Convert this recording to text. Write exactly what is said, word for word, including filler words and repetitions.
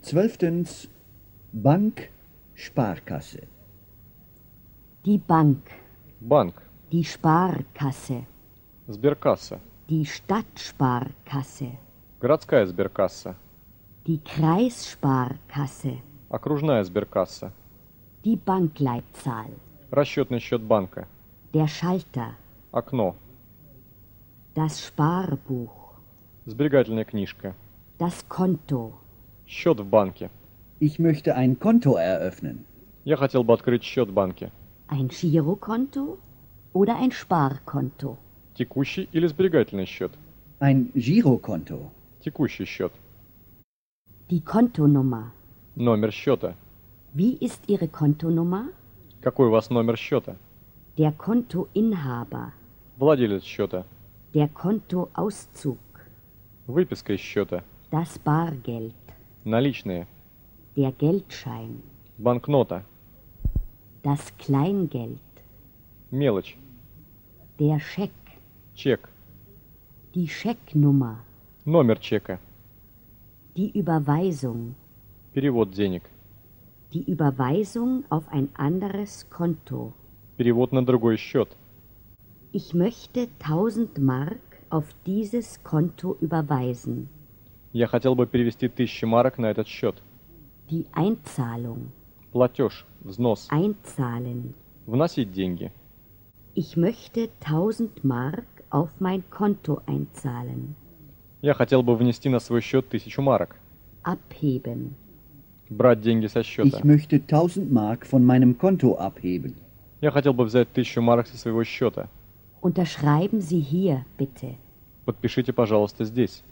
Zwölftens. Bank, Sparkasse. Die Bank, Банк. die Sparkasse, Сберкасса. die Stadtsparkasse, Городская сберкасса. die Kreissparkasse, Окружная сберкасса. die Bankleitzahl, Расчетный счет банка. der Schalter, Окно. das Sparbuch, Сберегательная книжка. das Konto, Счет в банке. Ich möchte ein Konto eröffnen. Я хотел бы открыть счет в банке. ein Girokonto oder ein Sparkonto, Текущий или сберегательный счет? Ein Girokonto. Текущий счет. die Kontonummer. Номер счета. Wie ist Ihre Kontonummer? Какой у вас номер счета? Der Kontoinhaber, Владелец счета. der Kontoauszug, Выписка из счета. das Bargeld, Наличные. der Geldschein, Банкнота. das Kleingeld, Мелочь. der Scheck, Чек. die Schecknummer, Номер чека. die Überweisung, Перевод денег. die Überweisung auf ein anderes Konto. Перевод на другой счет. Ich möchte tausend Mark auf dieses Konto überweisen. Я хотел бы перевести тысячи марок на этот счет. Die Einzahlung, Платеж. Взнос. einzahlen. Вносить деньги. Ich möchte tausend Mark auf mein Konto einzahlen. Я хотел бы внести на свой счет тысячу марок. Abheben. Брать деньги со счета. Ich möchte tausend Mark von meinem Konto abheben. Я хотел бы взять тысячу марок со своего счета. Unterschreiben Sie hier, bitte. Подпишите, пожалуйста, здесь.